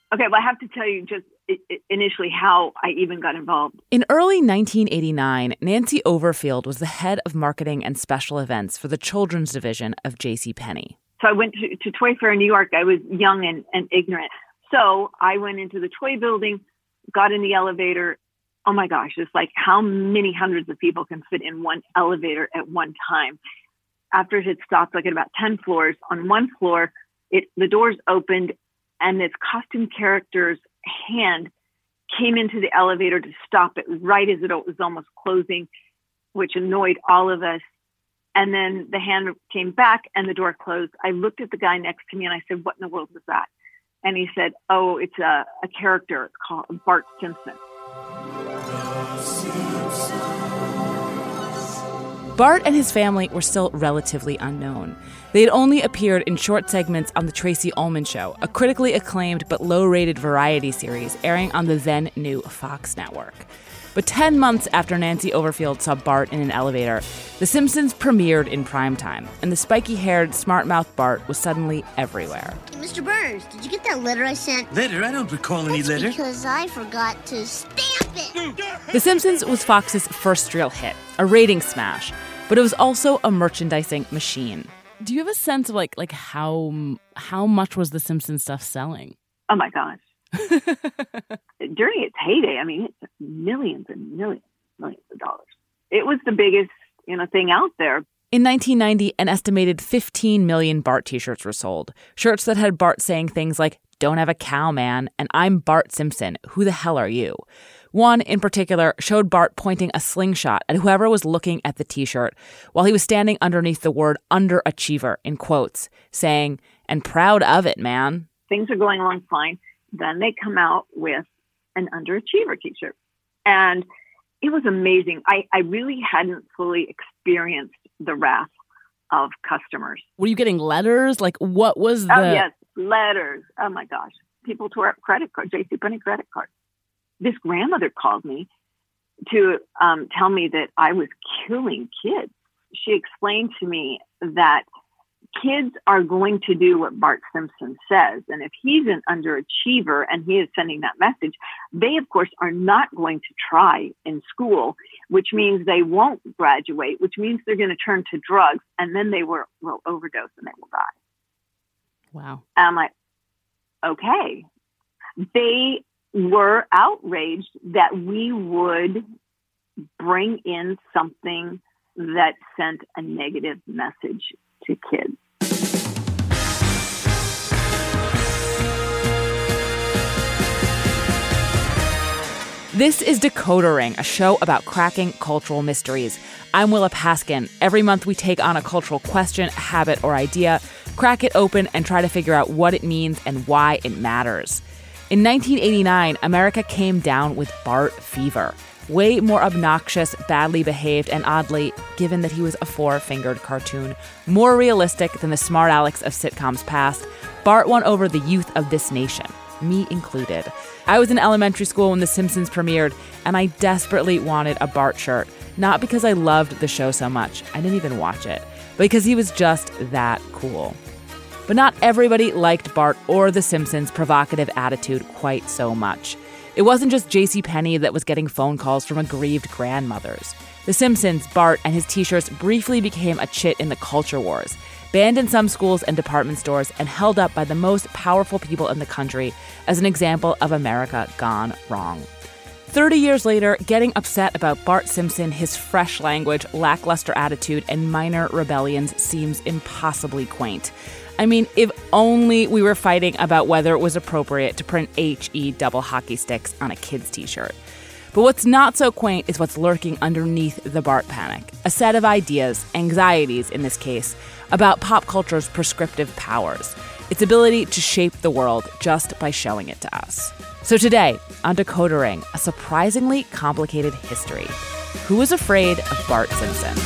Okay, well, I have to tell you just initially how I even got involved. In early 1989, Nancy Overfield was the head of marketing and special events for the children's division of JCPenney. So I went to Toy Fair in New York. I was young and ignorant. So I went into the toy building, got in the elevator. Oh my gosh, it's like how many hundreds of people can fit in one elevator at one time. After it had stopped like at about 10 floors, on one floor, the doors opened and this costume character's hand came into the elevator to stop it right as it was almost closing, which annoyed all of us. And then the hand came back and the door closed. I looked at the guy next to me and I said, "What in the world was that?" And he said, "Oh, it's a character called Bart Simpson." Bart and his family were still relatively unknown. They had only appeared in short segments on The Tracey Ullman Show, a critically acclaimed but low-rated variety series airing on the then-new Fox network. But 10 months after Nancy Overfield saw Bart in an elevator, The Simpsons premiered in primetime, and the spiky-haired, smart-mouthed Bart was suddenly everywhere. Hey, Mr. Burns, did you get that letter I sent? Letter? I don't recall any letter. Because I forgot to stamp it. The Simpsons was Fox's first real hit, a ratings smash, but it was also a merchandising machine. Do you have a sense of like how much was the Simpsons stuff selling? Oh my gosh. During its heyday, I mean, it's millions and millions of dollars. It was the biggest, thing out there. In 1990, an estimated 15 million Bart t-shirts were sold. Shirts that had Bart saying things like, "Don't have a cow, man," and "I'm Bart Simpson. Who the hell are you?" One, in particular, showed Bart pointing a slingshot at whoever was looking at the t-shirt while he was standing underneath the word underachiever in quotes, saying, "And proud of it, man." Things are going along fine. Then they come out with an underachiever t-shirt. And it was amazing. I really hadn't fully experienced the wrath of customers. Were you getting letters? Like, what was the... Oh, yes, letters. Oh, my gosh. People tore up credit cards, JCPenney credit cards. This grandmother called me to tell me that I was killing kids. She explained to me that kids are going to do what Bart Simpson says. And if he's an underachiever and he is sending that message, they, of course, are not going to try in school, which means they won't graduate, which means they're going to turn to drugs, and then they will overdose and they will die. Wow. And I'm like, okay. They were outraged that we would bring in something that sent a negative message to kids. This is Decoder Ring, a show about cracking cultural mysteries. I'm Willa Paskin. Every month we take on a cultural question, habit, or idea, crack it open, and try to figure out what it means and why it matters. In 1989, America came down with Bart fever. Way more obnoxious, badly behaved, and oddly, given that he was a four-fingered cartoon, more realistic than the smart Alex of sitcoms past, Bart won over the youth of this nation, me included. I was in elementary school when The Simpsons premiered, and I desperately wanted a Bart shirt. Not because I loved the show so much, I didn't even watch it, but because he was just that cool. But not everybody liked Bart or The Simpsons' provocative attitude quite so much. It wasn't just JCPenney that was getting phone calls from aggrieved grandmothers. The Simpsons, Bart, and his t-shirts briefly became a chit in the culture wars, banned in some schools and department stores, and held up by the most powerful people in the country as an example of America gone wrong. 30 years later, getting upset about Bart Simpson, his fresh language, lackluster attitude, and minor rebellions seems impossibly quaint. I mean, if only we were fighting about whether it was appropriate to print HE double hockey sticks on a kid's t-shirt. But what's not so quaint is what's lurking underneath the Bart panic. A set of ideas, anxieties in this case, about pop culture's prescriptive powers. Its ability to shape the world just by showing it to us. So today, on Decoder Ring, a surprisingly complicated history. Who was afraid of Bart Simpson?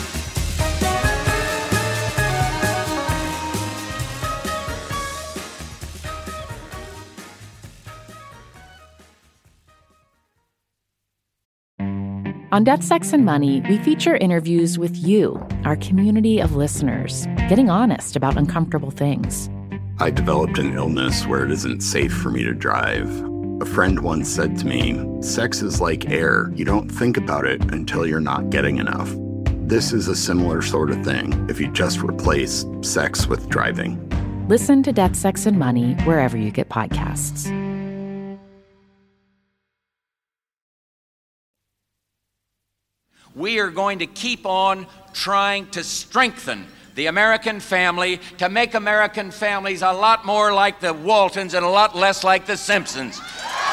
On Death, Sex, and Money, we feature interviews with you, our community of listeners, getting honest about uncomfortable things. I developed an illness where it isn't safe for me to drive. A friend once said to me, sex is like air. You don't think about it until you're not getting enough. This is a similar sort of thing if you just replace sex with driving. Listen to Death, Sex, and Money wherever you get podcasts. We are going to keep on trying to strengthen the American family, to make American families a lot more like the Waltons and a lot less like the Simpsons.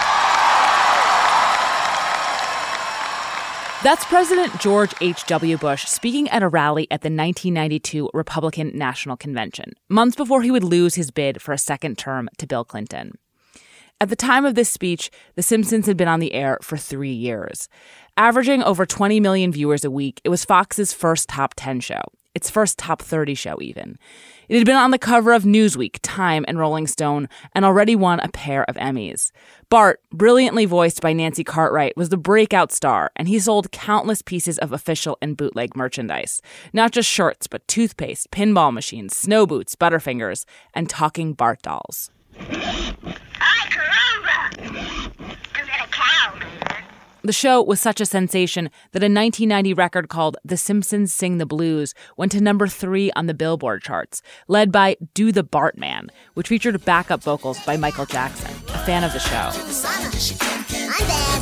That's President George H.W. Bush speaking at a rally at the 1992 Republican National Convention, months before he would lose his bid for a second term to Bill Clinton. At the time of this speech, The Simpsons had been on the air for 3 years. Averaging over 20 million viewers a week, it was Fox's first top 10 show, its first top 30 show even. It had been on the cover of Newsweek, Time, and Rolling Stone, and already won a pair of Emmys. Bart, brilliantly voiced by Nancy Cartwright, was the breakout star, and he sold countless pieces of official and bootleg merchandise. Not just shirts, but toothpaste, pinball machines, snow boots, Butterfingers, and talking Bart dolls. Hi, caramba! I'm not a cow, man. The show was such a sensation that a 1990 record called The Simpsons Sing the Blues went to number 3 on the Billboard charts, led by Do the Bartman, which featured backup vocals by Michael Jackson, a fan of the show. I'm bad.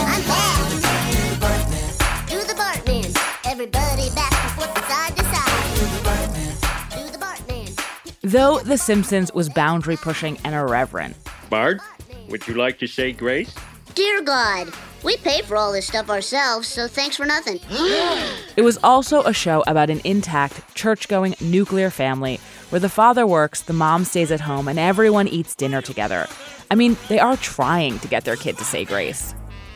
Do the Bartman. Everybody back and forth, side to side. Do the Bartman. Though The Simpsons was boundary-pushing and irreverent. Bart, would you like to say grace? Dear God, we pay for all this stuff ourselves, so thanks for nothing. It was also a show about an intact, church-going nuclear family where the father works, the mom stays at home, and everyone eats dinner together. I mean, they are trying to get their kid to say grace.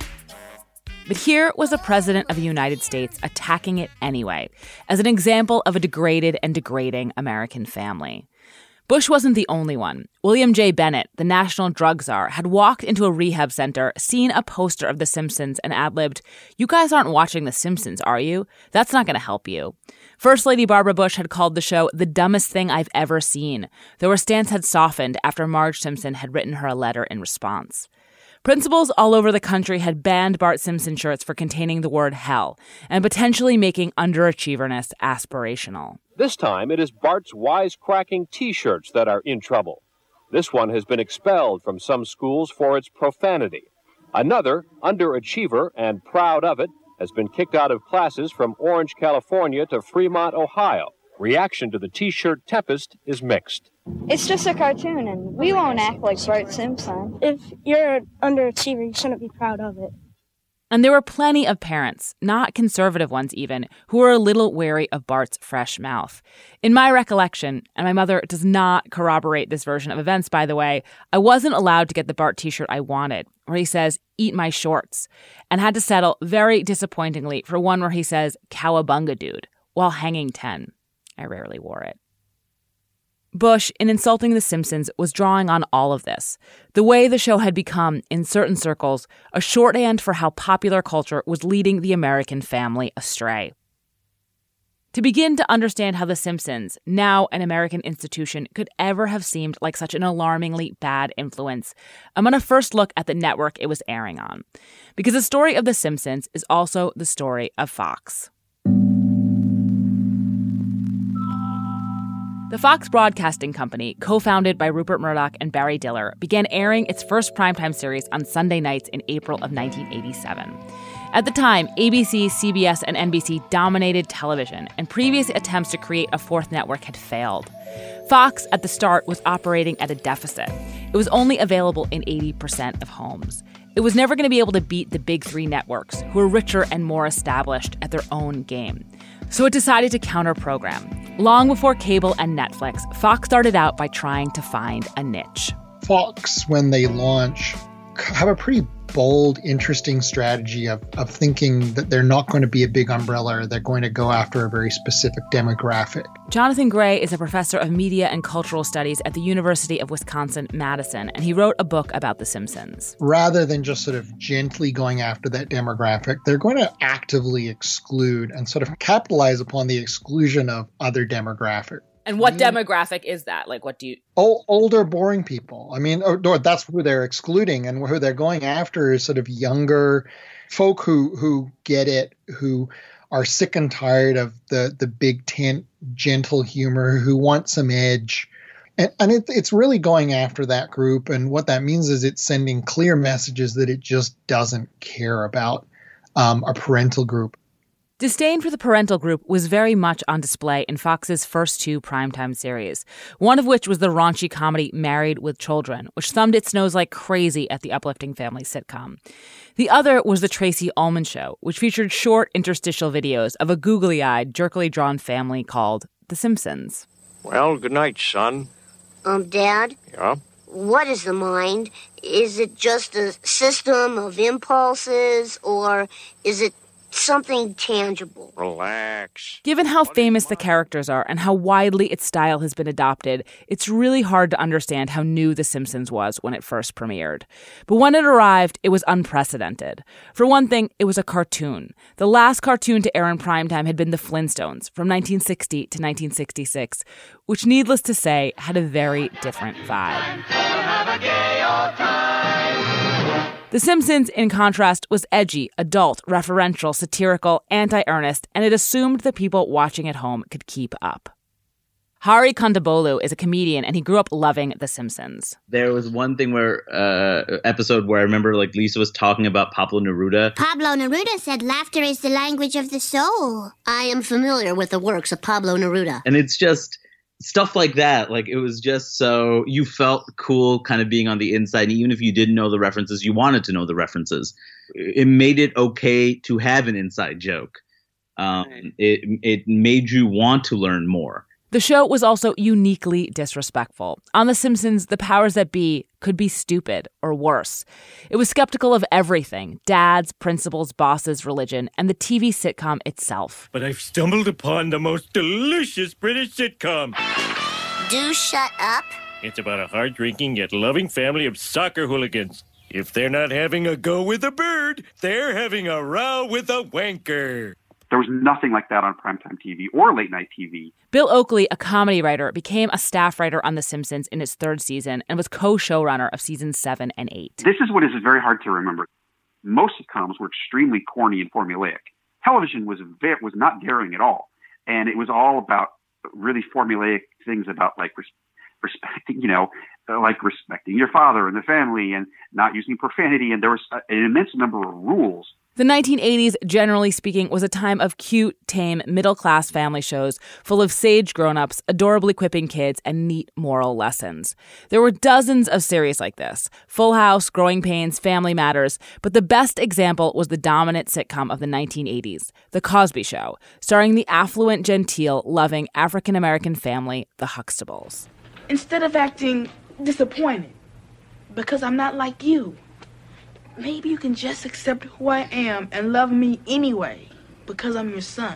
But here was the president of the United States attacking it anyway, as an example of a degraded and degrading American family. Bush wasn't the only one. William J. Bennett, the national drug czar, had walked into a rehab center, seen a poster of The Simpsons, and ad-libbed, "You guys aren't watching The Simpsons, are you? That's not going to help you." First Lady Barbara Bush had called the show the dumbest thing I've ever seen, though her stance had softened after Marge Simpson had written her a letter in response. Principals all over the country had banned Bart Simpson shirts for containing the word hell and potentially making underachieverness aspirational. This time, it is Bart's wisecracking T-shirts that are in trouble. This one has been expelled from some schools for its profanity. Another, underachiever and proud of it, has been kicked out of classes from Orange, California to Fremont, Ohio. Reaction to the T-shirt tempest is mixed. It's just a cartoon, and we won't act like Bart Simpson. If you're an underachiever, you shouldn't be proud of it. And there were plenty of parents, not conservative ones even, who were a little wary of Bart's fresh mouth. In my recollection, and my mother does not corroborate this version of events, by the way, I wasn't allowed to get the Bart t-shirt I wanted, where he says, "Eat my shorts," and had to settle very disappointingly for one where he says, "Cowabunga dude," while hanging 10. I rarely wore it. Bush, in insulting The Simpsons, was drawing on all of this. The way the show had become, in certain circles, a shorthand for how popular culture was leading the American family astray. To begin to understand how The Simpsons, now an American institution, could ever have seemed like such an alarmingly bad influence, I'm going to first look at the network it was airing on. Because the story of The Simpsons is also the story of Fox. The Fox Broadcasting Company, co-founded by Rupert Murdoch and Barry Diller, began airing its first primetime series on Sunday nights in April of 1987. At the time, ABC, CBS, and NBC dominated television, and previous attempts to create a fourth network had failed. Fox, at the start, was operating at a deficit. It was only available in 80% of homes. It was never going to be able to beat the big three networks, who were richer and more established at their own game. So it decided to counter-program. Long before cable and Netflix, Fox started out by trying to find a niche. Fox, when they launch, have a pretty bold, interesting strategy of thinking that they're not going to be a big umbrella. They're going to go after a very specific demographic. Jonathan Gray is a professor of media and cultural studies at the University of Wisconsin-Madison, and he wrote a book about The Simpsons. Rather than just sort of gently going after that demographic, they're going to actively exclude and sort of capitalize upon the exclusion of other demographics. And what demographic is that? Like, what do you... Older, boring people. I mean, or that's who they're excluding, and who they're going after is sort of younger folk who get it, who are sick and tired of the big tent, gentle humor, who want some edge. And it's really going after that group. And what that means is it's sending clear messages that it just doesn't care about a parental group. Disdain for the parental group was very much on display in Fox's first 2 primetime series, one of which was the raunchy comedy Married with Children, which thumbed its nose like crazy at the uplifting family sitcom. The other was The Tracey Ullman Show, which featured short interstitial videos of a googly-eyed, jerkily drawn family called The Simpsons. Well, good night, son. Dad? Yeah? What is the mind? Is it just a system of impulses, or is it something tangible? Relax. Given how famous the characters are and how widely its style has been adopted, it's really hard to understand how new The Simpsons was when it first premiered. But when it arrived, it was unprecedented. For one thing, it was a cartoon. The last cartoon to air in primetime had been The Flintstones from 1960 to 1966, which, needless to say, had a very different vibe. The Simpsons, in contrast, was edgy, adult, referential, satirical, anti-earnest, and it assumed the people watching at home could keep up. Hari Kondabolu is a comedian, and he grew up loving The Simpsons. There was one thing episode where I remember like Lisa was talking about Pablo Neruda. Pablo Neruda said laughter is the language of the soul. I am familiar with the works of Pablo Neruda. And it's just stuff like that. Like, it was just so you felt cool kind of being on the inside. And even if you didn't know the references, you wanted to know the references. It made it okay to have an inside joke. It made you want to learn more. The show was also uniquely disrespectful. On The Simpsons, the powers that be could be stupid or worse. It was skeptical of everything: dads, principals, bosses, religion, and the TV sitcom itself. But I've stumbled upon the most delicious British sitcom. Do shut up. It's about a hard-drinking yet loving family of soccer hooligans. If they're not having a go with a bird, they're having a row with a wanker. There was nothing like that on primetime TV or late-night TV. Bill Oakley, a comedy writer, became a staff writer on The Simpsons in its 3rd season and was co-showrunner of seasons 7 and 8. This is what is very hard to remember. Most sitcoms were extremely corny and formulaic. Television was not daring at all. And it was all about really formulaic things about like respecting, like respecting your father and the family and not using profanity. And there was an immense number of rules. The 1980s, generally speaking, was a time of cute, tame, middle-class family shows full of sage grown-ups, adorably quipping kids, and neat moral lessons. There were dozens of series like this: Full House, Growing Pains, Family Matters, but the best example was the dominant sitcom of the 1980s, The Cosby Show, starring the affluent, genteel, loving African-American family, the Huxtables. Instead of acting disappointed because I'm not like you, maybe you can just accept who I am and love me anyway, because I'm your son.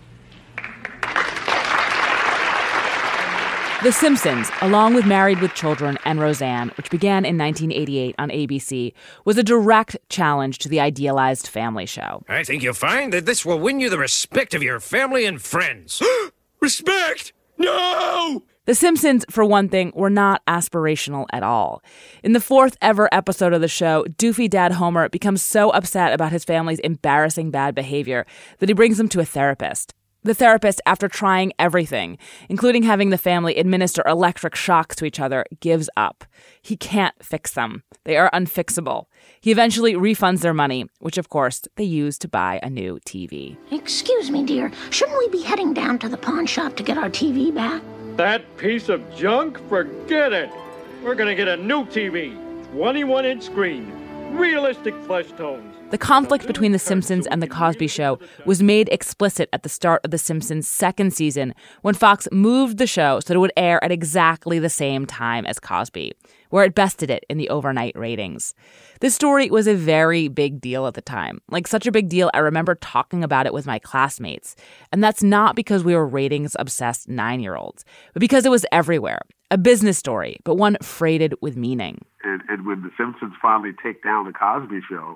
The Simpsons, along with Married with Children and Roseanne, which began in 1988 on ABC, was a direct challenge to the idealized family show. I think you'll find that this will win you the respect of your family and friends. Respect? No! The Simpsons, for one thing, were not aspirational at all. In the 4th ever episode of the show, doofy dad Homer becomes so upset about his family's embarrassing bad behavior that he brings them to a therapist. The therapist, after trying everything, including having the family administer electric shocks to each other, gives up. He can't fix them. They are unfixable. He eventually refunds their money, which, of course, they use to buy a new TV. Excuse me, dear. Shouldn't we be heading down to the pawn shop to get our TV back? That piece of junk? Forget it. We're going to get a new TV. 21-inch screen. Realistic flesh tones. The conflict between The Simpsons and The Cosby Show was made explicit at the start of The Simpsons' 2nd season when Fox moved the show so that it would air at exactly the same time as Cosby, where it bested it in the overnight ratings. This story was a very big deal at the time. Like, such a big deal, I remember talking about it with my classmates. And that's not because we were ratings-obsessed 9-year-olds, but because it was everywhere. A business story, but one freighted with meaning. And when The Simpsons finally take down The Cosby Show,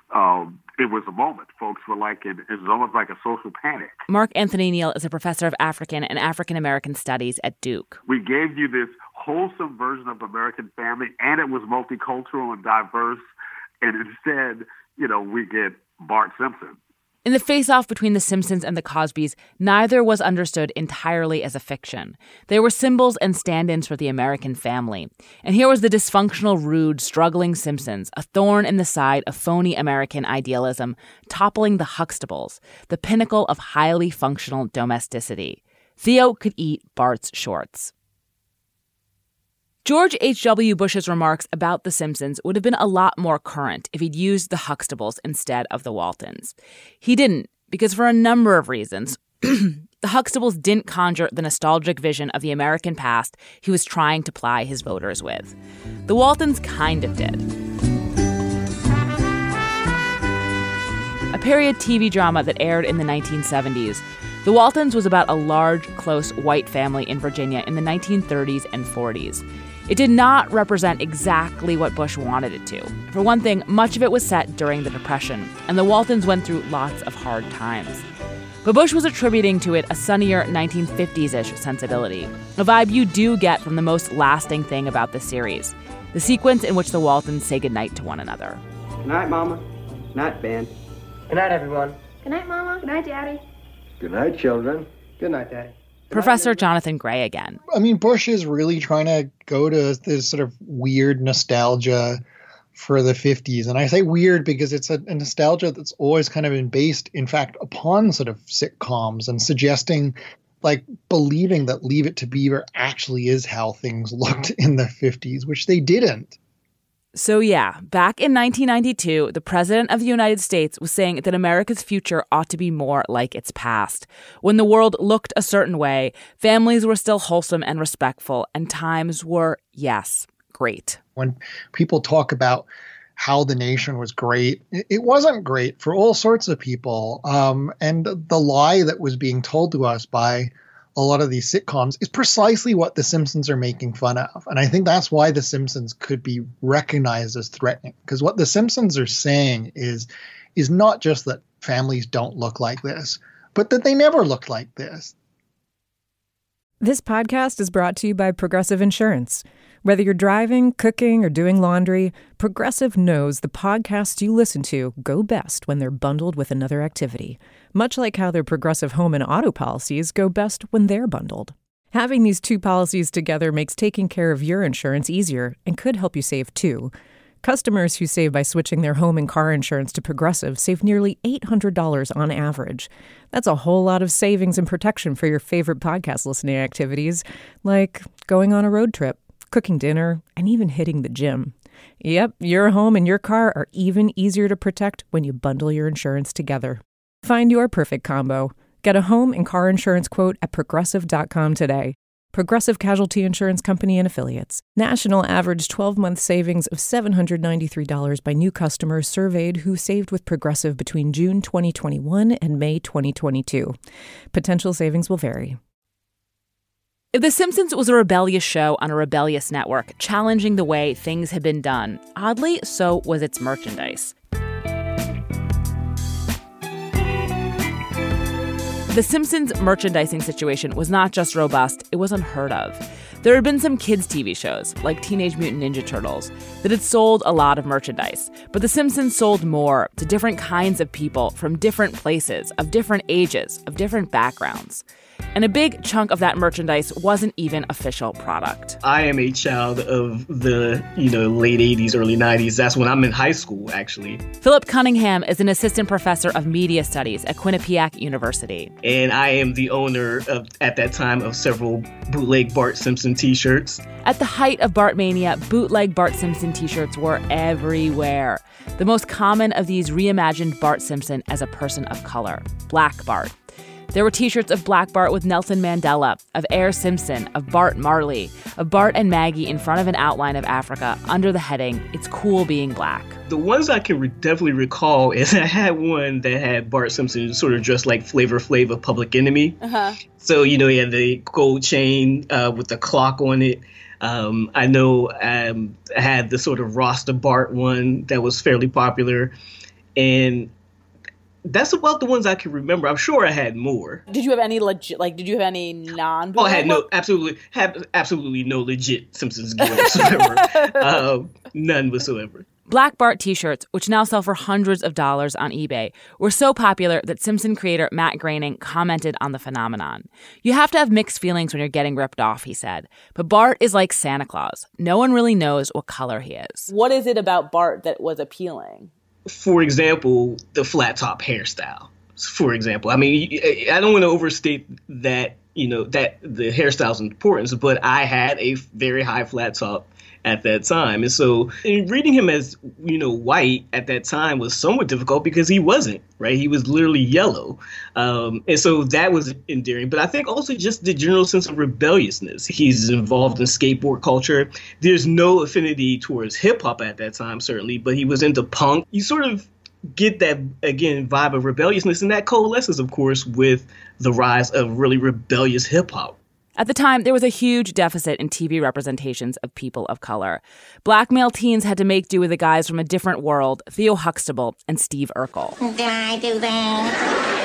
it was a moment. Folks were like, it was almost like a social panic. Mark Anthony Neal is a professor of African and African American studies at Duke. We gave you this wholesome version of American family, and it was multicultural and diverse. And instead, we get Bart Simpson. In the face-off between The Simpsons and The Cosbys, neither was understood entirely as a fiction. They were symbols and stand-ins for the American family. And here was the dysfunctional, rude, struggling Simpsons, a thorn in the side of phony American idealism, toppling the Huxtables, the pinnacle of highly functional domesticity. Theo could eat Bart's shorts. George H.W. Bush's remarks about The Simpsons would have been a lot more current if he'd used the Huxtables instead of the Waltons. He didn't, because for a number of reasons, the Huxtables didn't conjure the nostalgic vision of the American past he was trying to ply his voters with. The Waltons kind of did. A period TV drama that aired in the 1970s, The Waltons was about a large, close white family in Virginia in the 1930s and 40s. It did not represent exactly what Bush wanted it to. For one thing, much of it was set during the Depression, and the Waltons went through lots of hard times. But Bush was attributing to it a sunnier 1950s-ish sensibility, a vibe you do get from the most lasting thing about this series, the sequence in which the Waltons say goodnight to one another. Good night, Mama. Good night, Ben. Good night, everyone. Good night, Mama. Good night, Daddy. Good night, children. Good night, Daddy. Professor Jonathan Gray again. I mean, Bush is really trying to go to this sort of weird nostalgia for the 50s. And I say weird because it's a nostalgia that's always kind of been based, in fact, upon sort of sitcoms and suggesting, believing that Leave It to Beaver actually is how things looked in the 50s, which they didn't. So yeah, back in 1992, the President of the United States was saying that America's future ought to be more like its past. When the world looked a certain way, families were still wholesome and respectful, and times were, yes, great. When people talk about how the nation was great, it wasn't great for all sorts of people. And the lie that was being told to us by a lot of these sitcoms is precisely what The Simpsons are making fun of. And I think that's why The Simpsons could be recognized as threatening. Because what The Simpsons are saying is not just that families don't look like this, but that they never looked like this. This podcast is brought to you by Progressive Insurance. Whether you're driving, cooking, or doing laundry, Progressive knows the podcasts you listen to go best when they're bundled with another activity, much like how their Progressive home and auto policies go best when they're bundled. Having these two policies together makes taking care of your insurance easier and could help you save too. Customers who save by switching their home and car insurance to Progressive save nearly $800 on average. That's a whole lot of savings and protection for your favorite podcast listening activities, like going on a road trip, cooking dinner, and even hitting the gym. Yep, your home and your car are even easier to protect when you bundle your insurance together. Find your perfect combo. Get a home and car insurance quote at Progressive.com today. Progressive Casualty Insurance Company and Affiliates. National average 12-month savings of $793 by new customers surveyed who saved with Progressive between June 2021 and May 2022. Potential savings will vary. If The Simpsons was a rebellious show on a rebellious network, challenging the way things had been done, oddly, so was its merchandise. The Simpsons merchandising situation was not just robust, it was unheard of. There had been some kids' TV shows, like Teenage Mutant Ninja Turtles, that had sold a lot of merchandise, but The Simpsons sold more to different kinds of people from different places, of different ages, of different backgrounds. And a big chunk of that merchandise wasn't even official product. I am a child of the, late 80s, early 90s. That's when I'm in high school, actually. Philip Cunningham is an assistant professor of media studies at Quinnipiac University. And I am the owner at that time, of several bootleg Bart Simpson t-shirts. At the height of Bartmania, bootleg Bart Simpson t-shirts were everywhere. The most common of these reimagined Bart Simpson as a person of color, Black Bart. There were t-shirts of Black Bart with Nelson Mandela, of Air Simpson, of Bart Marley, of Bart and Maggie in front of an outline of Africa under the heading, "It's Cool Being Black." The ones I can definitely recall is I had one that had Bart Simpson sort of dressed like Flavor Flav of Public Enemy. Uh-huh. So, he had the gold chain with the clock on it. I know I had the sort of Rasta Bart one that was fairly popular. And that's about the ones I can remember. I'm sure I had more. Did you have any did you have any non-bootleg? Oh, I had absolutely no legit Simpsons gear whatsoever. None whatsoever. Black Bart t-shirts, which now sell for hundreds of dollars on eBay, were so popular that Simpson creator Matt Groening commented on the phenomenon. You have to have mixed feelings when you're getting ripped off, he said. But Bart is like Santa Claus. No one really knows what color he is. What is it about Bart that was appealing? For example, the flat top hairstyle. For example, I mean, I don't want to overstate that, that the hairstyle's importance, but I had a very high flat top at that time. And so reading him as, white at that time was somewhat difficult because he wasn't, right? He was literally yellow. And so that was endearing. But I think also just the general sense of rebelliousness. He's involved in skateboard culture. There's no affinity towards hip hop at that time, certainly, but he was into punk. You sort of get that, again, vibe of rebelliousness. And that coalesces, of course, with the rise of really rebellious hip hop. At the time, there was a huge deficit in TV representations of people of color. Black male teens had to make do with the guys from a different world, Theo Huxtable and Steve Urkel. Did I do that?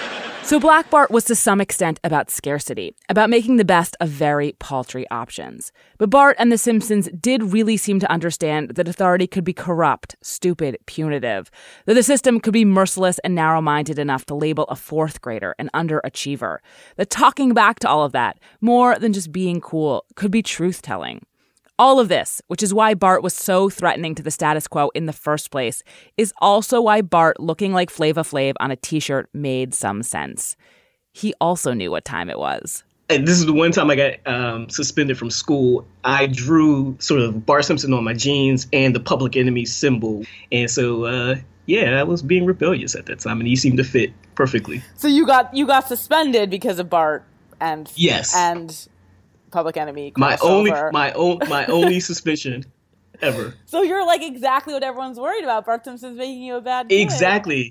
So Black Bart was to some extent about scarcity, about making the best of very paltry options. But Bart and The Simpsons did really seem to understand that authority could be corrupt, stupid, punitive, that the system could be merciless and narrow-minded enough to label a fourth grader an underachiever, that talking back to all of that, more than just being cool, could be truth-telling. All of this, which is why Bart was so threatening to the status quo in the first place, is also why Bart looking like Flava Flav on a t-shirt made some sense. He also knew what time it was. And this is the one time I got suspended from school. I drew sort of Bart Simpson on my jeans and the Public Enemy symbol. And so, I was being rebellious at that time, and he seemed to fit perfectly. So you got suspended because of Bart and... Yes. And... Public Enemy. My only suspension ever. So you're like exactly what everyone's worried about. Bart Simpson's making you a bad kid. Exactly.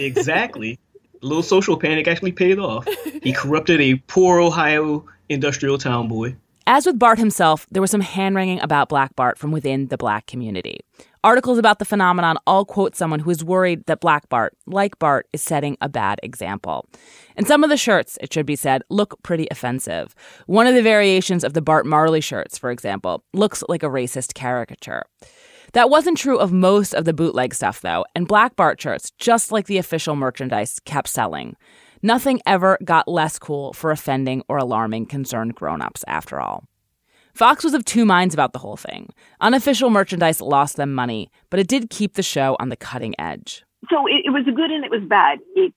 A little social panic actually paid off. He corrupted a poor Ohio industrial town boy. As with Bart himself, there was some hand-wringing about Black Bart from within the Black community. Articles about the phenomenon all quote someone who is worried that Black Bart, like Bart, is setting a bad example. And some of the shirts, it should be said, look pretty offensive. One of the variations of the Bart Marley shirts, for example, looks like a racist caricature. That wasn't true of most of the bootleg stuff, though, and Black Bart shirts, just like the official merchandise, kept selling. Nothing ever got less cool for offending or alarming concerned grown-ups, after all. Fox was of two minds about the whole thing. Unofficial merchandise lost them money, but it did keep the show on the cutting edge. So it was good and it was bad. It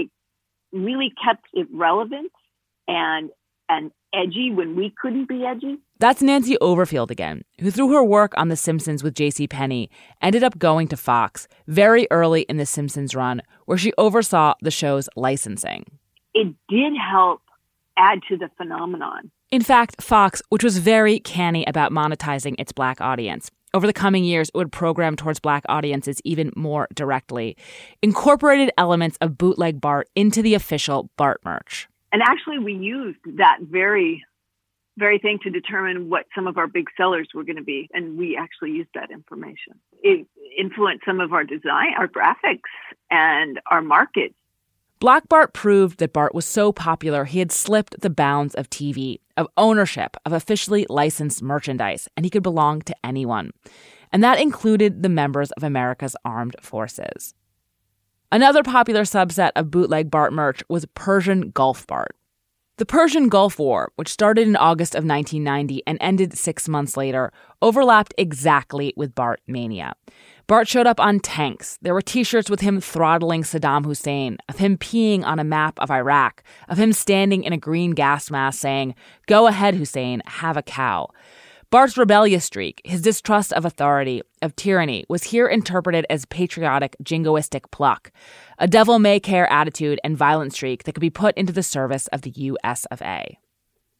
really kept it relevant and edgy when we couldn't be edgy. That's Nancy Overfield again, who through her work on The Simpsons with J.C. Penney ended up going to Fox very early in The Simpsons run, where she oversaw the show's licensing. It did help add to the phenomenon. In fact, Fox, which was very canny about monetizing its Black audience, over the coming years it would program towards Black audiences even more directly, incorporated elements of bootleg Bart into the official Bart merch. And actually we used that very thing to determine what some of our big sellers were going to be. And we actually used that information. It influenced some of our design, our graphics, and our market. Black Bart proved that Bart was so popular he had slipped the bounds of TV, of ownership, of officially licensed merchandise, and he could belong to anyone. And that included the members of America's armed forces. Another popular subset of bootleg Bart merch was Persian Gulf Bart. The Persian Gulf War, which started in August of 1990 and ended 6 months later, overlapped exactly with Bart mania. Bart showed up on tanks. There were t-shirts with him throttling Saddam Hussein, of him peeing on a map of Iraq, of him standing in a green gas mask saying, "Go ahead, Hussein, have a cow." Bart's rebellious streak, his distrust of authority, of tyranny, was here interpreted as patriotic, jingoistic pluck, a devil-may-care attitude and violent streak that could be put into the service of the US of A.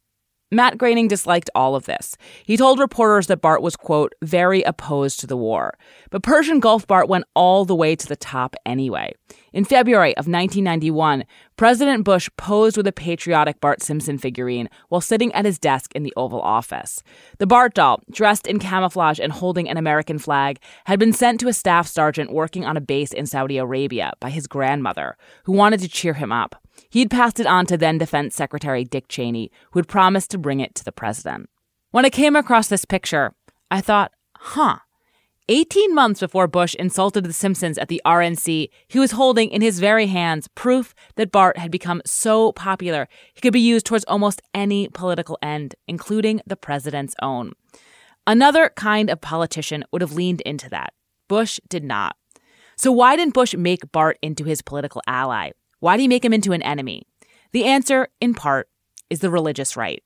Matt Groening disliked all of this. He told reporters that Bart was, quote, very opposed to the war. But Persian Gulf Bart went all the way to the top anyway. In February of 1991, President Bush posed with a patriotic Bart Simpson figurine while sitting at his desk in the Oval Office. The Bart doll, dressed in camouflage and holding an American flag, had been sent to a staff sergeant working on a base in Saudi Arabia by his grandmother, who wanted to cheer him up. He'd passed it on to then Defense Secretary Dick Cheney, who had promised to bring it to the president. When I came across this picture, I thought, 18 months before Bush insulted the Simpsons at the RNC, he was holding in his very hands proof that Bart had become so popular he could be used towards almost any political end, including the president's own. Another kind of politician would have leaned into that. Bush did not. So why didn't Bush make Bart into his political ally? Why did he make him into an enemy? The answer, in part, is the religious right.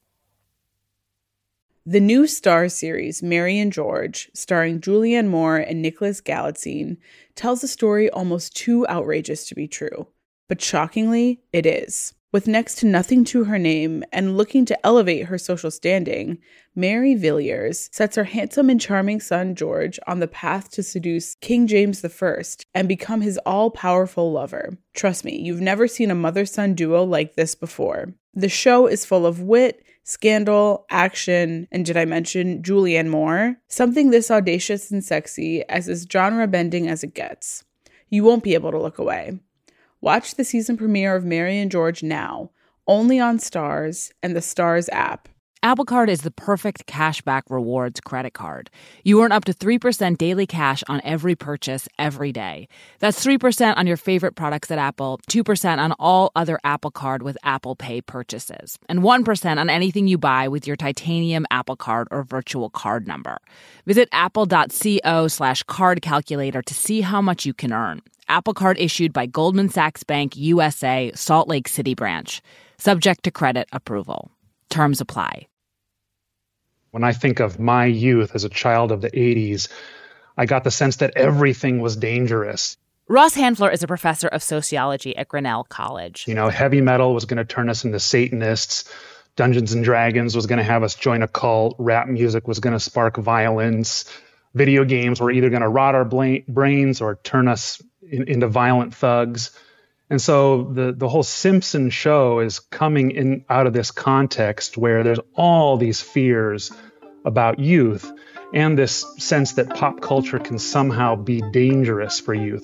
The new Starz series, Mary and George, starring Julianne Moore and Nicholas Galitzine, tells a story almost too outrageous to be true. But shockingly, it is. With next to nothing to her name and looking to elevate her social standing, Mary Villiers sets her handsome and charming son George on the path to seduce King James I and become his all-powerful lover. Trust me, you've never seen a mother-son duo like this before. The show is full of wit, scandal, action, and did I mention Julianne Moore? Something this audacious and sexy as genre-bending as it gets. You won't be able to look away. Watch the season premiere of Mary and George now, only on Starz and the Starz app. Apple Card is the perfect cashback rewards credit card. You earn up to 3% daily cash on every purchase every day. That's 3% on your favorite products at Apple, 2% on all other Apple Card with Apple Pay purchases, and 1% on anything you buy with your titanium Apple Card or virtual card number. Visit apple.co/card calculator to see how much you can earn. Apple Card issued by Goldman Sachs Bank USA, Salt Lake City branch. Subject to credit approval. Terms apply. When I think of my youth as a child of the 80s, I got the sense that everything was dangerous. Ross Handler is a professor of sociology at Grinnell College. You know, heavy metal was going to turn us into Satanists. Dungeons and Dragons was going to have us join a cult. Rap music was going to spark violence. Video games were either going to rot our brains or turn us into violent thugs. And so the whole Simpson show is coming in out of this context where there's all these fears about youth and this sense that pop culture can somehow be dangerous for youth.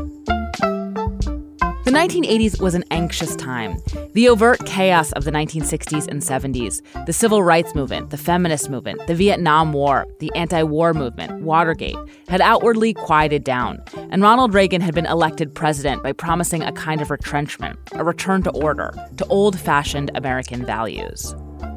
The 1980s was an anxious time. The overt chaos of the 1960s and 70s, the civil rights movement, the feminist movement, the Vietnam War, the anti-war movement, Watergate, had outwardly quieted down, and Ronald Reagan had been elected president by promising a kind of retrenchment, a return to order, to old-fashioned American values.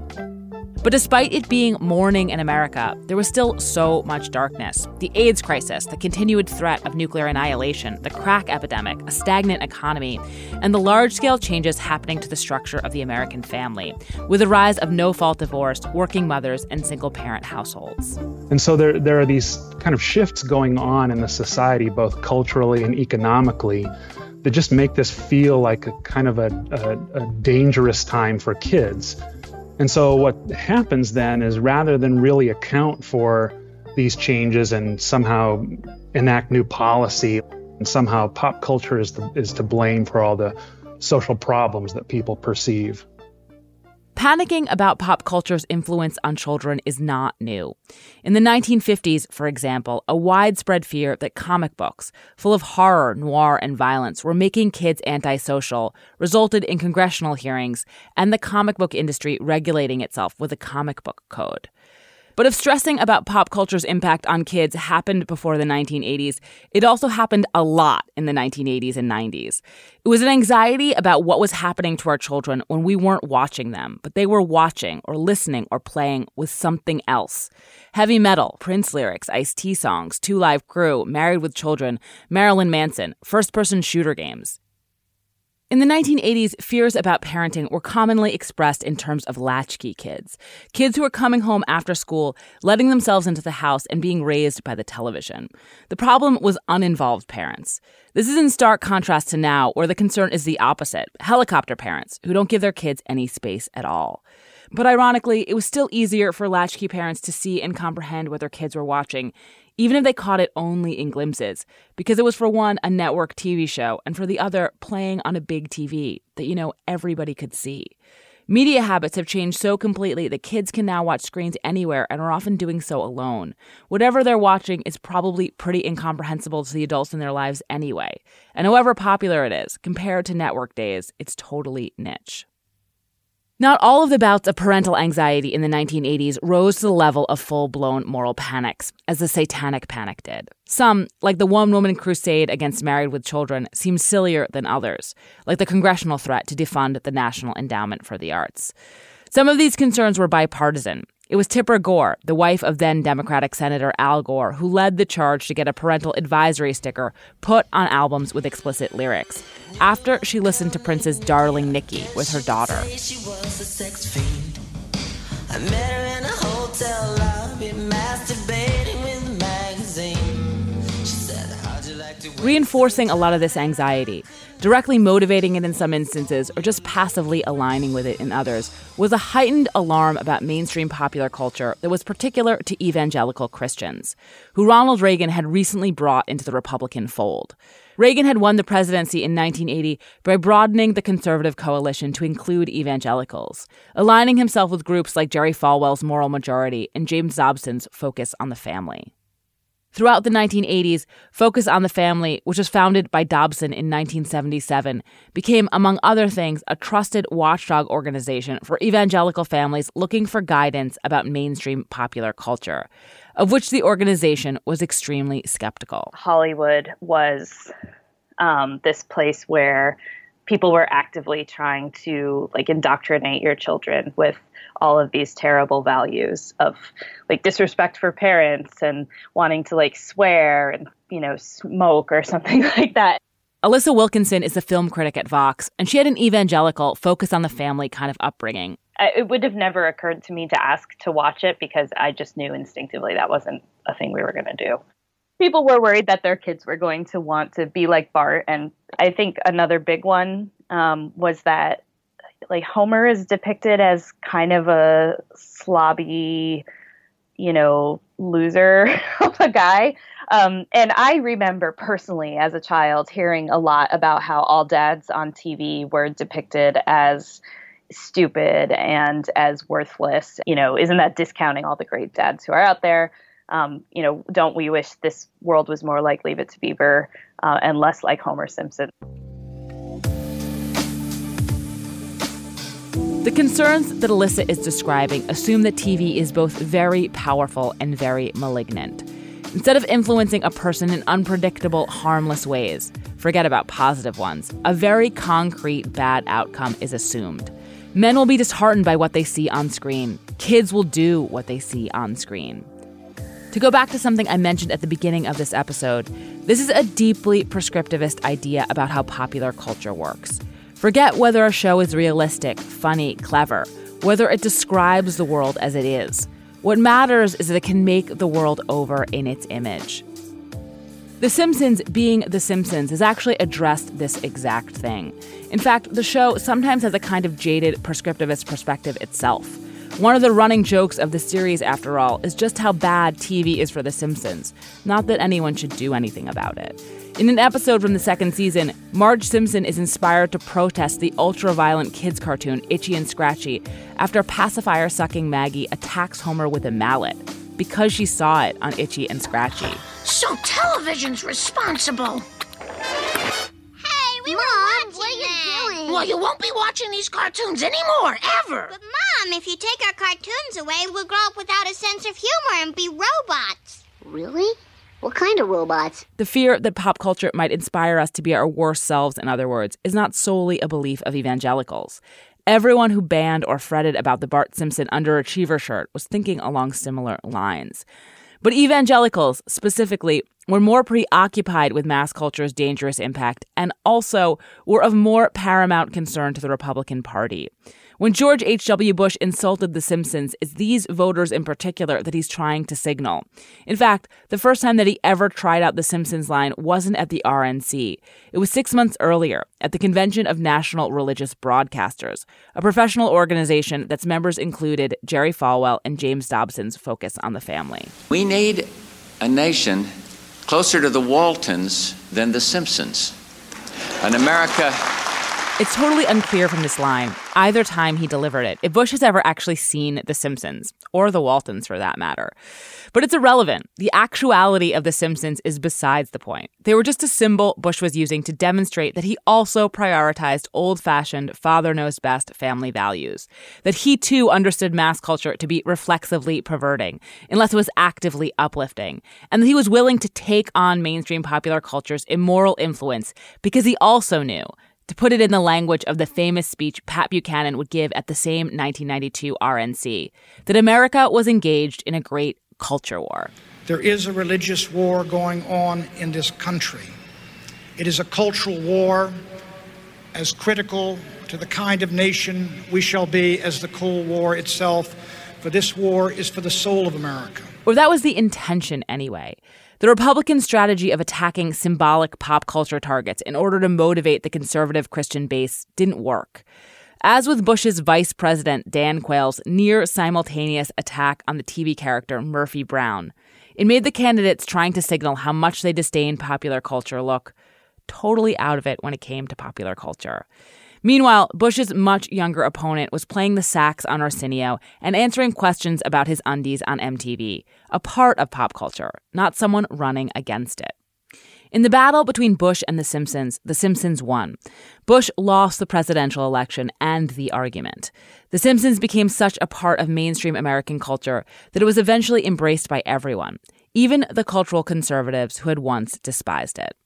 But despite it being morning in America, there was still so much darkness. The AIDS crisis, the continued threat of nuclear annihilation, the crack epidemic, a stagnant economy, and the large-scale changes happening to the structure of the American family, with the rise of no-fault divorce, working mothers, and single-parent households. And so there are these kind of shifts going on in the society, both culturally and economically, that just make this feel like a kind of a dangerous time for kids. And so what happens then is rather than really account for these changes and somehow enact new policy, and somehow pop culture is to blame for all the social problems that people perceive. Panicking about pop culture's influence on children is not new. In the 1950s, for example, a widespread fear that comic books, full of horror, noir, and violence, were making kids antisocial, resulted in congressional hearings and the comic book industry regulating itself with a comic book code. But if stressing about pop culture's impact on kids happened before the 1980s, it also happened a lot in the 1980s and 90s. It was an anxiety about what was happening to our children when we weren't watching them, but they were watching or listening or playing with something else. Heavy metal, Prince lyrics, Ice-T songs, Two Live Crew, Married with Children, Marilyn Manson, first-person shooter games. In the 1980s, fears about parenting were commonly expressed in terms of latchkey kids. Kids who were coming home after school, letting themselves into the house, and being raised by the television. The problem was uninvolved parents. This is in stark contrast to now, where the concern is the opposite. Helicopter parents who don't give their kids any space at all. But ironically, it was still easier for latchkey parents to see and comprehend what their kids were watching, even if they caught it only in glimpses, because it was, for one, a network TV show, and for the other, playing on a big TV that, everybody could see. Media habits have changed so completely that kids can now watch screens anywhere and are often doing so alone. Whatever they're watching is probably pretty incomprehensible to the adults in their lives anyway. And however popular it is, compared to network days, it's totally niche. Not all of the bouts of parental anxiety in the 1980s rose to the level of full-blown moral panics, as the Satanic Panic did. Some, like the one-woman crusade against Married with Children, seemed sillier than others, like the congressional threat to defund the National Endowment for the Arts. Some of these concerns were bipartisan. It was Tipper Gore, the wife of then Democratic Senator Al Gore, who led the charge to get a parental advisory sticker put on albums with explicit lyrics, after she listened to Prince's Darling Nikki with her daughter. She was a sex fiend. I met her in a hotel lobby, masturbating with a magazine. She said, how'd you like to... Reinforcing a lot of this anxiety, directly motivating it in some instances, or just passively aligning with it in others, was a heightened alarm about mainstream popular culture that was particular to evangelical Christians, who Ronald Reagan had recently brought into the Republican fold. Reagan had won the presidency in 1980 by broadening the conservative coalition to include evangelicals, aligning himself with groups like Jerry Falwell's Moral Majority and James Dobson's Focus on the Family. Throughout the 1980s, Focus on the Family, which was founded by Dobson in 1977, became, among other things, a trusted watchdog organization for evangelical families looking for guidance about mainstream popular culture, of which the organization was extremely skeptical. Hollywood was this place where people were actively trying to indoctrinate your children with all of these terrible values of disrespect for parents and wanting to swear and, smoke or something like that. Alyssa Wilkinson is a film critic at Vox, and she had an evangelical Focus on the Family kind of upbringing. It would have never occurred to me to ask to watch it because I just knew instinctively that wasn't a thing we were going to do. People were worried that their kids were going to want to be like Bart. And I think another big one was that Homer is depicted as kind of a slobby, loser of a guy. And I remember personally as a child hearing a lot about how all dads on TV were depicted as stupid and as worthless. Isn't that discounting all the great dads who are out there? Don't we wish this world was more like Leave It to Beaver and less like Homer Simpson? The concerns that Alyssa is describing assume that TV is both very powerful and very malignant. Instead of influencing a person in unpredictable, harmless ways, forget about positive ones, a very concrete bad outcome is assumed. Men will be disheartened by what they see on screen. Kids will do what they see on screen. To go back to something I mentioned at the beginning of this episode, this is a deeply prescriptivist idea about how popular culture works. Forget whether a show is realistic, funny, clever, whether it describes the world as it is. What matters is that it can make the world over in its image. The Simpsons, being The Simpsons, has actually addressed this exact thing. In fact, the show sometimes has a kind of jaded prescriptivist perspective itself. One of the running jokes of the series, after all, is just how bad TV is for The Simpsons, not that anyone should do anything about it. In an episode from the second season, Marge Simpson is inspired to protest the ultra-violent kids' cartoon Itchy and Scratchy after pacifier-sucking Maggie attacks Homer with a mallet because she saw it on Itchy and Scratchy. So television's responsible. Hey, we were watching what are you doing? Well, you won't be watching these cartoons anymore, ever. But, Mom, if you take our cartoons away, we'll grow up without a sense of humor and be robots. Really? What kind of robots? The fear that pop culture might inspire us to be our worst selves, in other words, is not solely a belief of evangelicals. Everyone who banned or fretted about the Bart Simpson underachiever shirt was thinking along similar lines. But evangelicals, specifically, were more preoccupied with mass culture's dangerous impact and also were of more paramount concern to the Republican Party. When George H.W. Bush insulted The Simpsons, it's these voters in particular that he's trying to signal. In fact, the first time that he ever tried out the Simpsons line wasn't at the RNC. It was 6 months earlier at the Convention of National Religious Broadcasters, a professional organization that's members included Jerry Falwell and James Dobson's Focus on the Family. We need a nation closer to the Waltons than the Simpsons. An America... It's totally unclear from this line, either time he delivered it, if Bush has ever actually seen The Simpsons, or the Waltons for that matter. But it's irrelevant. The actuality of The Simpsons is besides the point. They were just a symbol Bush was using to demonstrate that he also prioritized old-fashioned, father-knows-best family values. That he, too, understood mass culture to be reflexively perverting, unless it was actively uplifting. And that he was willing to take on mainstream popular culture's immoral influence because he also knew, to put it in the language of the famous speech Pat Buchanan would give at the same 1992 RNC, that America was engaged in a great culture war. There is a religious war going on in this country. It is a cultural war as critical to the kind of nation we shall be as the Cold War itself, for this war is for the soul of America. Or that was the intention anyway. The Republican strategy of attacking symbolic pop culture targets in order to motivate the conservative Christian base didn't work. As with Bush's vice president, Dan Quayle's near-simultaneous attack on the TV character Murphy Brown, it made the candidates trying to signal how much they disdained popular culture look totally out of it when it came to popular culture. Meanwhile, Bush's much younger opponent was playing the sax on Arsenio and answering questions about his undies on MTV, a part of pop culture, not someone running against it. In the battle between Bush and The Simpsons won. Bush lost the presidential election and the argument. The Simpsons became such a part of mainstream American culture that it was eventually embraced by everyone, even the cultural conservatives who had once despised it.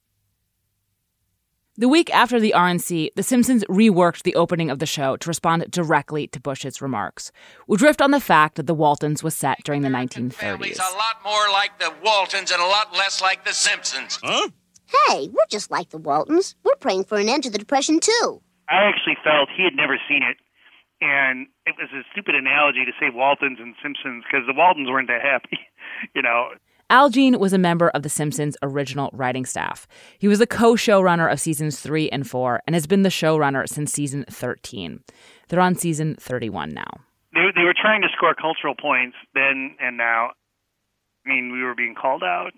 The week after the RNC, The Simpsons reworked the opening of the show to respond directly to Bush's remarks. We'll drift on the fact that The Waltons was set during the 1930s. Family's a lot more like the Waltons and a lot less like the Simpsons. Huh? Hey, we're just like the Waltons. We're praying for an end to the Depression, too. I actually felt he had never seen it, and it was a stupid analogy to say Waltons and Simpsons because the Waltons weren't that happy, you know. Al Jean was a member of The Simpsons' original writing staff. He was the co-showrunner of seasons 3 and 4 and has been the showrunner since season 13. They're on season 31 now. They were trying to score cultural points then and now. I mean, we were being called out.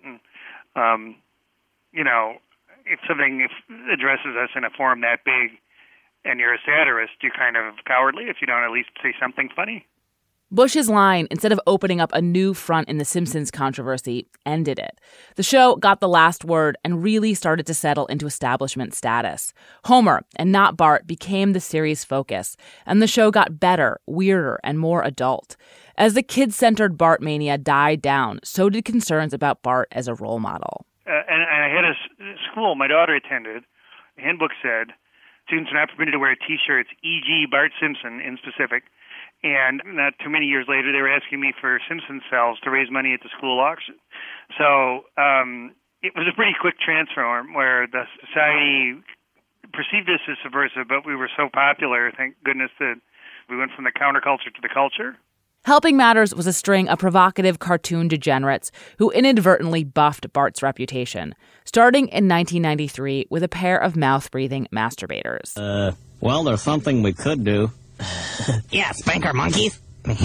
And, you know, if something addresses us in a forum that big and you're a satirist, you're kind of cowardly if you don't at least say something funny. Bush's line, instead of opening up a new front in the Simpsons controversy, ended it. The show got the last word and really started to settle into establishment status. Homer, and not Bart, became the series' focus, and the show got better, weirder, and more adult. As the kid-centered Bart mania died down, so did concerns about Bart as a role model. And I had a school my daughter attended. The handbook said, students are not permitted to wear T-shirts, e.g. Bart Simpson in specific. And not too many years later, they were asking me for Simpson cells to raise money at the school auction. So it was a pretty quick transform where the society perceived us as subversive, but we were so popular, thank goodness, that we went from the counterculture to the culture. Helping Matters was a string of provocative cartoon degenerates who inadvertently buffed Bart's reputation, starting in 1993 with a pair of mouth-breathing masturbators. Well, there's something we could do. Yeah, spank our monkeys.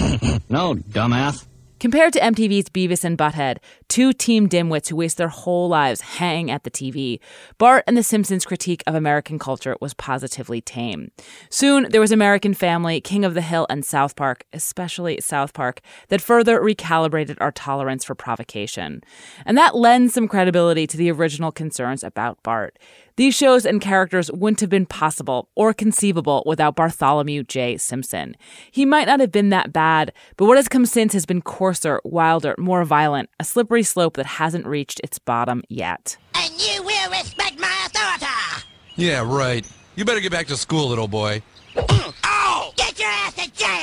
No, dumbass. Compared to MTV's Beavis and Butthead, two teen dimwits who waste their whole lives hanging at the TV, Bart and The Simpsons' critique of American culture was positively tame. Soon, there was American Family, King of the Hill, and South Park, especially South Park, that further recalibrated our tolerance for provocation. And that lends some credibility to the original concerns about Bart. These shows and characters wouldn't have been possible or conceivable without Bartholomew J. Simpson. He might not have been that bad, but what has come since has been coarser, wilder, more violent, a slippery slope that hasn't reached its bottom yet. And you will respect my authority! Yeah, right. You better get back to school, little boy. Oh! Get your ass to jail!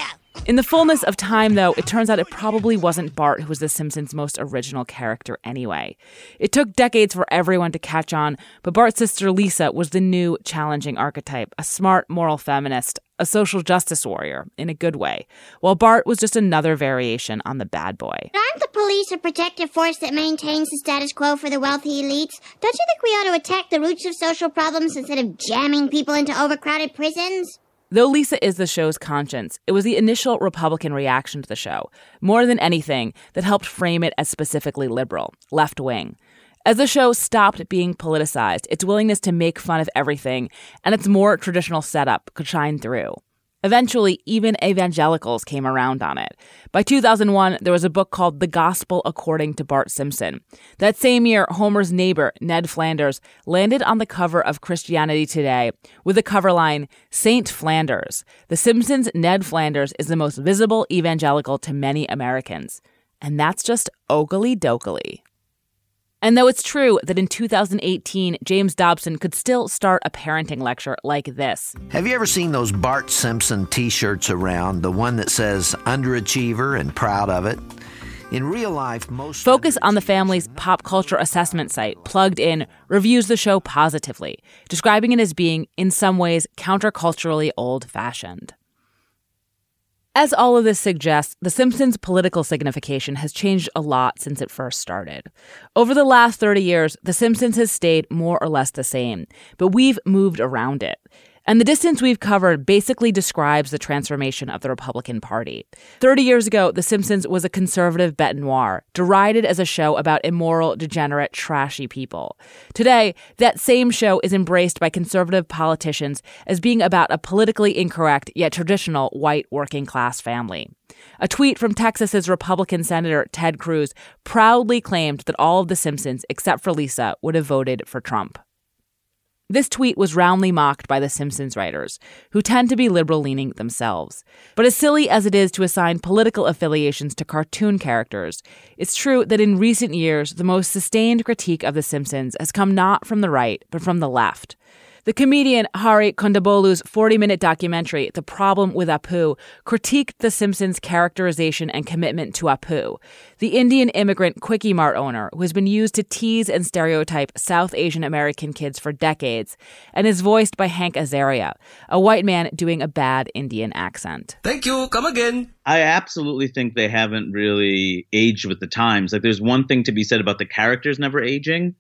In the fullness of time, though, it turns out it probably wasn't Bart who was The Simpsons' most original character anyway. It took decades for everyone to catch on, but Bart's sister Lisa was the new, challenging archetype, a smart, moral feminist, a social justice warrior, in a good way, while Bart was just another variation on the bad boy. Aren't the police a protective force that maintains the status quo for the wealthy elites? Don't you think we ought to attack the roots of social problems instead of jamming people into overcrowded prisons? Though Lisa is the show's conscience, it was the initial Republican reaction to the show, more than anything, that helped frame it as specifically liberal, left-wing. As the show stopped being politicized, its willingness to make fun of everything and its more traditional setup could shine through. Eventually, even evangelicals came around on it. By 2001, there was a book called The Gospel According to Bart Simpson. That same year, Homer's neighbor, Ned Flanders, landed on the cover of Christianity Today with the cover line, Saint Flanders. The Simpsons' Ned Flanders is the most visible evangelical to many Americans. And that's just ogly dokily. And though it's true that in 2018, James Dobson could still start a parenting lecture like this. Have you ever seen those Bart Simpson t-shirts around, the one that says underachiever and proud of it? In real life, most Focus on the Family's pop culture assessment site, Plugged In, reviews the show positively, describing it as being, in some ways, counterculturally old-fashioned. As all of this suggests, The Simpsons' political signification has changed a lot since it first started. Over the last 30 years, The Simpsons has stayed more or less the same, but we've moved around it. And the distance we've covered basically describes the transformation of the Republican Party. 30 years ago, The Simpsons was a conservative bête noire, derided as a show about immoral, degenerate, trashy people. Today, that same show is embraced by conservative politicians as being about a politically incorrect yet traditional white working-class family. A tweet from Texas's Republican Senator Ted Cruz proudly claimed that all of The Simpsons, except for Lisa, would have voted for Trump. This tweet was roundly mocked by The Simpsons writers, who tend to be liberal-leaning themselves. But as silly as it is to assign political affiliations to cartoon characters, it's true that in recent years, the most sustained critique of The Simpsons has come not from the right, but from the left. The comedian Hari Kondabolu's 40-minute documentary, The Problem with Apu, critiqued The Simpsons' characterization and commitment to Apu, the Indian immigrant Quickie Mart owner who has been used to tease and stereotype South Asian American kids for decades, and is voiced by Hank Azaria, a white man doing a bad Indian accent. Thank you, come again. I absolutely think they haven't really aged with the times. Like, there's one thing to be said about the characters never aging.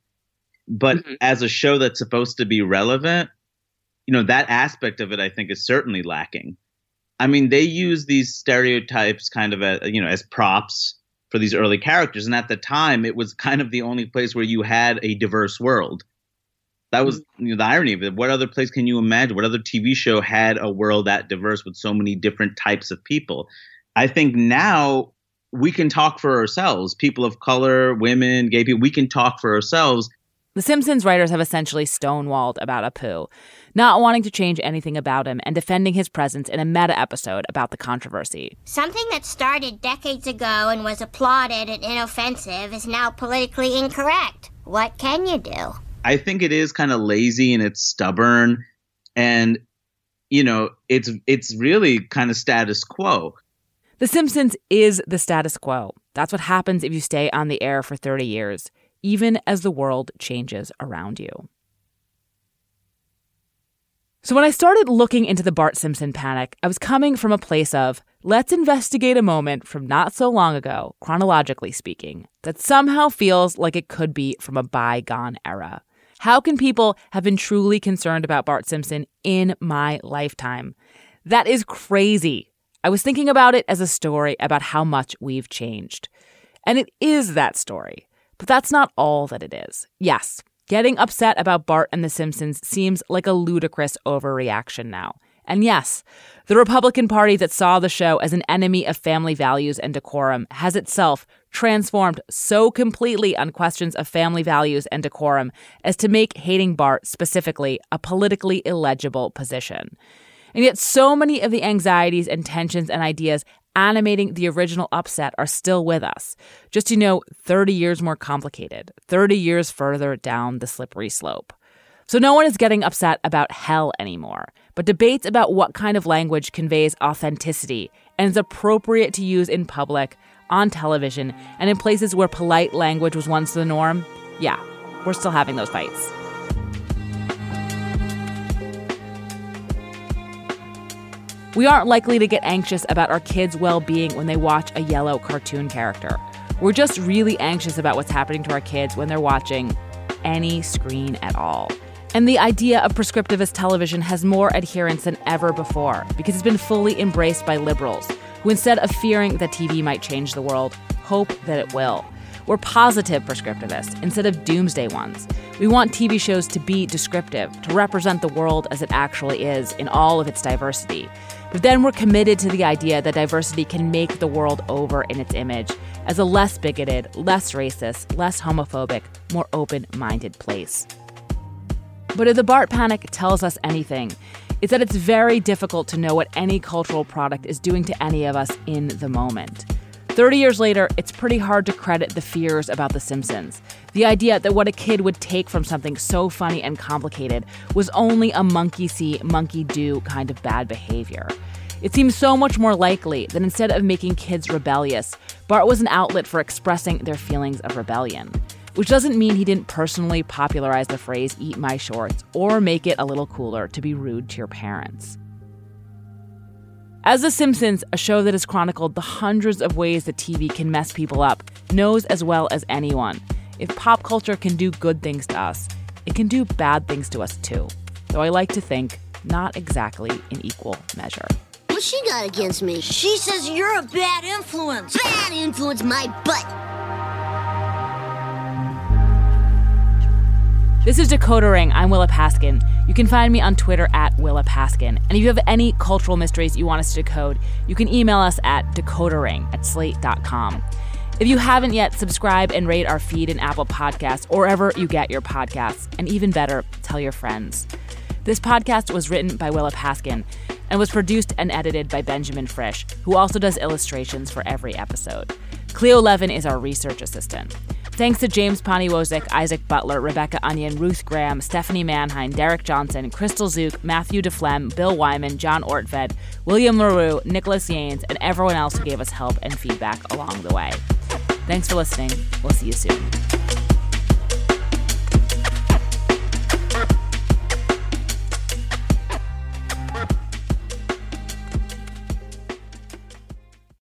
But as a show that's supposed to be relevant, that aspect of it, I think, is certainly lacking. I mean, they use these stereotypes kind of as props for these early characters. And at the time, it was kind of the only place where you had a diverse world. That was the irony of it. What other place can you imagine? What other TV show had a world that diverse with so many different types of people? I think now we can talk for ourselves. People of color, women, gay people, we can talk for ourselves. The Simpsons writers have essentially stonewalled about Apu, not wanting to change anything about him and defending his presence in a meta-episode about the controversy. Something that started decades ago and was applauded and inoffensive is now politically incorrect. What can you do? I think it is kind of lazy and it's stubborn, and it's really kind of status quo. The Simpsons is the status quo. That's what happens if you stay on the air for 30 years. Even as the world changes around you. So when I started looking into the Bart Simpson panic, I was coming from a place of, let's investigate a moment from not so long ago, chronologically speaking, that somehow feels like it could be from a bygone era. How can people have been truly concerned about Bart Simpson in my lifetime? That is crazy. I was thinking about it as a story about how much we've changed. And it is that story. But that's not all that it is. Yes, getting upset about Bart and The Simpsons seems like a ludicrous overreaction now. And yes, the Republican Party that saw the show as an enemy of family values and decorum has itself transformed so completely on questions of family values and decorum as to make hating Bart specifically a politically illegible position. And yet so many of the anxieties and tensions and ideas animating the original upset are still with us. Just, 30 years more complicated, 30 years further down the slippery slope. So no one is getting upset about hell anymore, but debates about what kind of language conveys authenticity and is appropriate to use in public, on television, and in places where polite language was once the norm, yeah, we're still having those fights. We aren't likely to get anxious about our kids' well-being when they watch a yellow cartoon character. We're just really anxious about what's happening to our kids when they're watching any screen at all. And the idea of prescriptivist television has more adherents than ever before because it's been fully embraced by liberals who, instead of fearing that TV might change the world, hope that it will. We're positive prescriptivists instead of doomsday ones. We want TV shows to be descriptive, to represent the world as it actually is in all of its diversity. But then we're committed to the idea that diversity can make the world over in its image as a less bigoted, less racist, less homophobic, more open-minded place. But if the BART panic tells us anything, it's that it's very difficult to know what any cultural product is doing to any of us in the moment. 30 years later, it's pretty hard to credit the fears about The Simpsons. The idea that what a kid would take from something so funny and complicated was only a monkey see, monkey do kind of bad behavior. It seems so much more likely that instead of making kids rebellious, Bart was an outlet for expressing their feelings of rebellion. Which doesn't mean he didn't personally popularize the phrase "eat my shorts" or make it a little cooler to be rude to your parents. As The Simpsons, a show that has chronicled the hundreds of ways that TV can mess people up, knows as well as anyone, if pop culture can do good things to us, it can do bad things to us too. Though I like to think, not exactly in equal measure. What's she got against me? She says you're a bad influence. Bad influence my butt. This is Decoder Ring. I'm Willa Paskin. You can find me on Twitter at Willa Paskin. And if you have any cultural mysteries you want us to decode, you can email us at decodering@slate.com. If you haven't yet, subscribe and rate our feed in Apple Podcasts or wherever you get your podcasts. And even better, tell your friends. This podcast was written by Willa Paskin and was produced and edited by Benjamin Frisch, who also does illustrations for every episode. Cleo Levin is our research assistant. Thanks to James Poniwozik, Isaac Butler, Rebecca Onion, Ruth Graham, Stephanie Manheim, Derek Johnson, Crystal Zook, Matthew DeFlem, Bill Wyman, John Ortved, William LaRue, Nicholas Yanes, and everyone else who gave us help and feedback along the way. Thanks for listening. We'll see you soon.